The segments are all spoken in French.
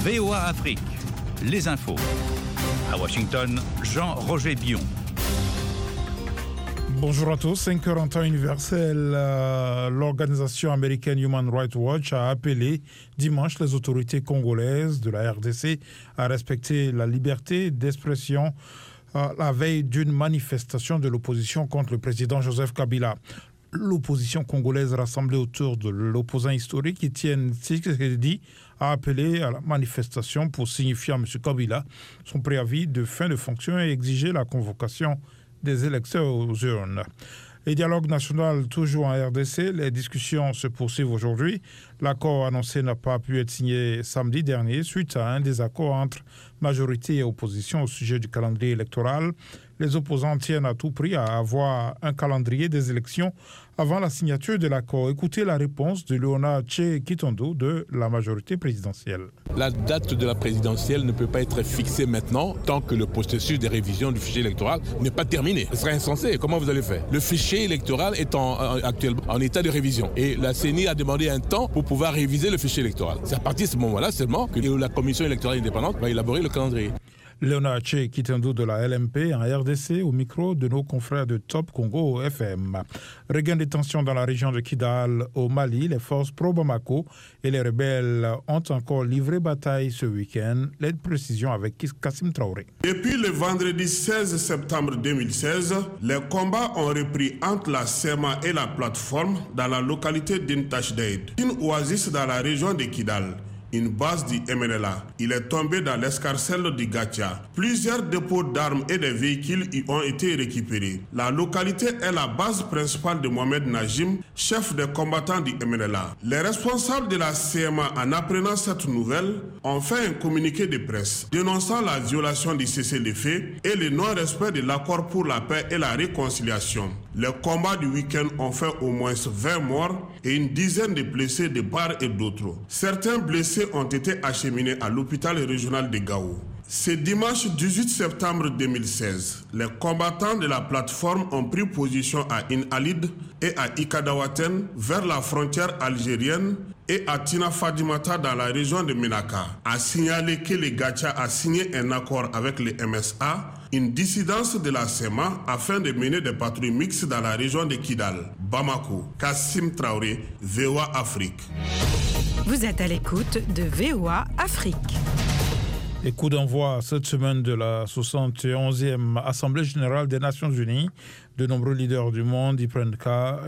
VOA Afrique, les infos. À Washington, Jean-Roger Bion. Bonjour à tous, 5h en temps universel. L'organisation américaine Human Rights Watch a appelé dimanche les autorités congolaises de la RDC à respecter la liberté d'expression à la veille d'une manifestation de l'opposition contre le président Joseph Kabila. L'opposition congolaise rassemblée autour de l'opposant historique Étienne Tshisekedi a appelé à la manifestation pour signifier à M. Kabila son préavis de fin de fonction et exiger la convocation des électeurs aux urnes. Les dialogues nationaux toujours en RDC, les discussions se poursuivent aujourd'hui. L'accord annoncé n'a pas pu être signé samedi dernier suite à un désaccord entre majorité et opposition au sujet du calendrier électoral. Les opposants tiennent à tout prix à avoir un calendrier des élections avant la signature de l'accord. Écoutez la réponse de Léonard Tché Kitondo de la majorité présidentielle. La date de la présidentielle ne peut pas être fixée maintenant tant que le processus de révision du fichier électoral n'est pas terminé. Ce serait insensé. Comment vous allez faire? Le fichier électoral est actuellement en état de révision et la CENI a demandé un temps pour pouvoir réviser le fichier électoral. C'est à partir de ce moment-là seulement que la commission électorale indépendante va élaborer le calendrier. Léonard Tché Kitondo de la LMP en RDC au micro de nos confrères de Top Congo FM. Regain des tensions dans la région de Kidal au Mali, les forces pro-Bamako et les rebelles ont encore livré bataille ce week-end. Les précisions avec Kassim Traoré. Depuis le vendredi 16 septembre 2016, les combats ont repris entre la SEMA et la plateforme dans la localité d'Intachdeid, une oasis dans la région de Kidal. Une base du MNLA. Il est tombé dans l'escarcelle du Gatia. Plusieurs dépôts d'armes et de véhicules y ont été récupérés. La localité est la base principale de Mohamed Najim, chef des combattants du MNLA. Les responsables de la CMA, en apprenant cette nouvelle, ont fait un communiqué de presse dénonçant la violation du cessez-le-feu et le non-respect de l'accord pour la paix et la réconciliation. Les combats du week-end ont fait au moins 20 morts et une dizaine de blessés de part et d'autre. Certains blessés ont été acheminés à l'hôpital régional de Gao. Ce dimanche 18 septembre 2016, les combattants de la plateforme ont pris position à Inalid et à Ikadawaten vers la frontière algérienne et à Tina Fadimata dans la région de Menaka. A signalé que le Gacha a signé un accord avec le MSA, une dissidence de la SEMA afin de mener des patrouilles mixtes dans la région de Kidal. Bamako, Kassim Traoré, VOA Afrique. Vous êtes à l'écoute de VOA Afrique. Et coup d'envoi cette semaine de la 71e Assemblée générale des Nations Unies. De nombreux leaders du monde y prennent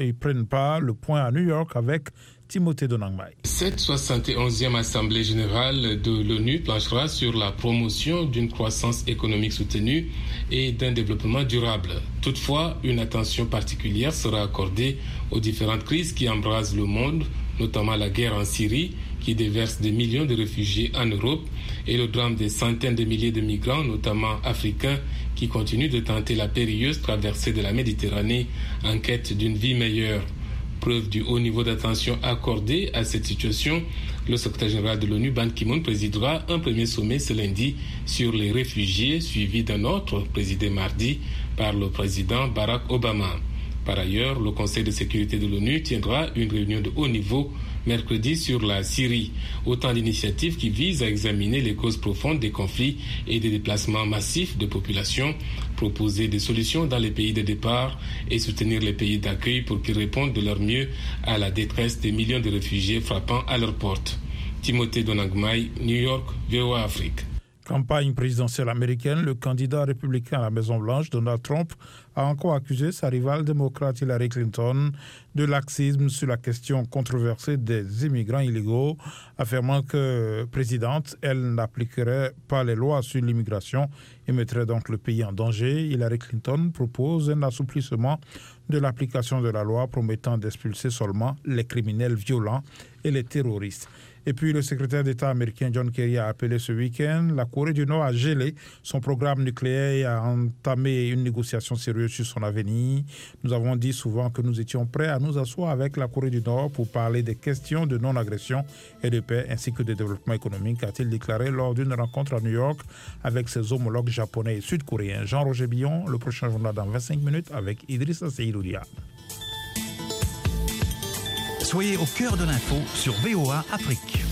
part. Le point à New York avec Timothée Donangmai. Cette 71e Assemblée générale de l'ONU planchera sur la promotion d'une croissance économique soutenue et d'un développement durable. Toutefois, une attention particulière sera accordée aux différentes crises qui embrasent le monde, notamment la guerre en Syrie, qui déverse des millions de réfugiés en Europe, et le drame des centaines de milliers de migrants, notamment africains, qui continuent de tenter la périlleuse traversée de la Méditerranée en quête d'une vie meilleure. Preuve du haut niveau d'attention accordé à cette situation, le secrétaire général de l'ONU, Ban Ki-moon, présidera un premier sommet ce lundi sur les réfugiés, suivi d'un autre présidé mardi par le président Barack Obama. Par ailleurs, le Conseil de sécurité de l'ONU tiendra une réunion de haut niveau mercredi sur la Syrie. Autant d'initiatives qui visent à examiner les causes profondes des conflits et des déplacements massifs de populations, proposer des solutions dans les pays de départ et soutenir les pays d'accueil pour qu'ils répondent de leur mieux à la détresse des millions de réfugiés frappant à leurs portes. Timothée Donangmai, New York, VOA Afrique. Campagne présidentielle américaine, le candidat républicain à la Maison-Blanche, Donald Trump, a encore accusé sa rivale démocrate Hillary Clinton de laxisme sur la question controversée des immigrants illégaux, affirmant que présidente, elle n'appliquerait pas les lois sur l'immigration et mettrait donc le pays en danger. Hillary Clinton propose un assouplissement de l'application de la loi promettant d'expulser seulement les criminels violents et les terroristes. Et puis le secrétaire d'État américain John Kerry a appelé ce week-end la Corée du Nord à geler son programme nucléaire et à entamer une négociation sérieuse sur son avenir. Nous avons dit souvent que nous étions prêts à nous asseoir avec la Corée du Nord pour parler des questions de non-agression et de paix ainsi que de développement économique, a-t-il déclaré lors d'une rencontre à New York avec ses homologues japonais et sud-coréens. Jean-Roger Bion, le prochain journal dans 25 minutes avec Idrissa Seydouria. Soyez au cœur de l'info sur VOA Afrique.